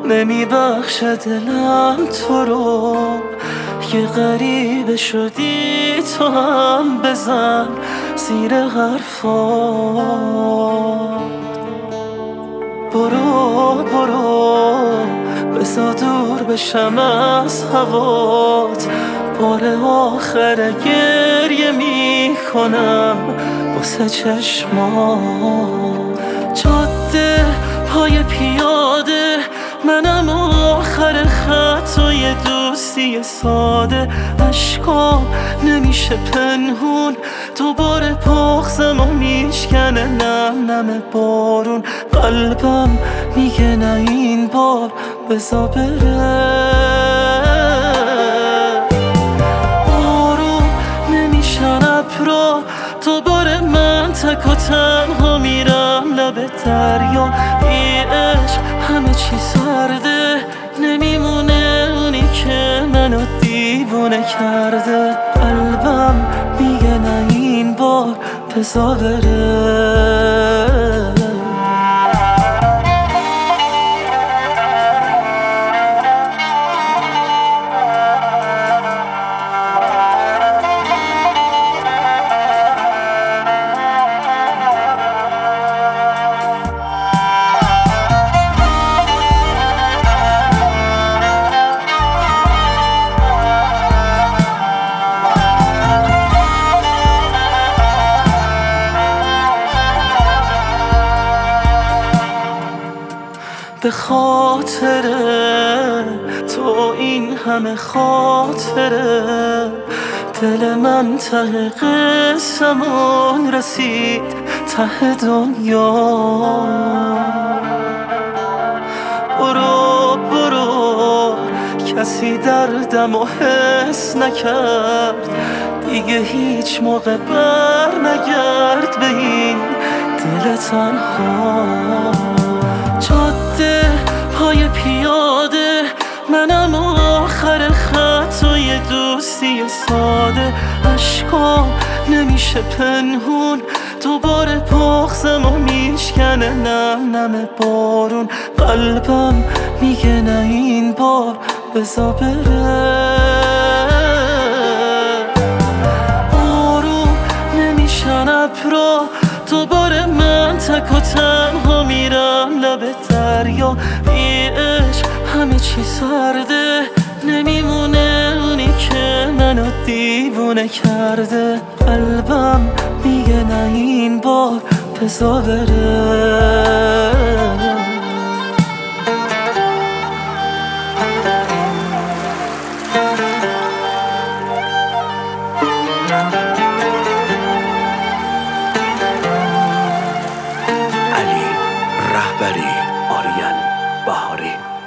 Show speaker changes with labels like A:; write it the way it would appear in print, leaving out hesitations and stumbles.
A: نمیبخشه دلم تو رو. یه غریبه شدی تو هم بزن زیر حرفات. برو بزا دور بشم از هوات. بار آخر گریه میکنم واسه چشمات. جاده پای پیاده منم آخر خط و یه دوستی ساده. عشقام نمیشه پنهون دوباره پاخزم و میشکنه نم نم بارون. قلبم میگه نه این بار بزا بره. آروم نمیشن ابرا دوباره من تک و تنها میرم لب دریا. ای عشق همه چی سرده نمیمونه اونی که منو دیوونه کرده. قلبم میگه نه این بار بزا بره. به خاطر تو این همه خاطره دل من ته قسمون رسید ته دنیا. برو کسی دردم و حس نکرد دیگه هیچ موقع بر نگرد به این دل تنها. جاده پای پیاده منم آخر خط و یه دوستی ساده. عشقام نمیشه پنهون دوباره پاخزم و میشکنه نم نم بارون. قلبم میگه نه این بار بزا بره. آروم نمیشن ابرا دوباره من تک و تنها میرم لب دریا. ای عشق همه چی سرده نمیمونه اونی که منو دیوونه کرده. قلبم میگه نه این بار بزا بره.
B: علی رهبری، آریان بهاری.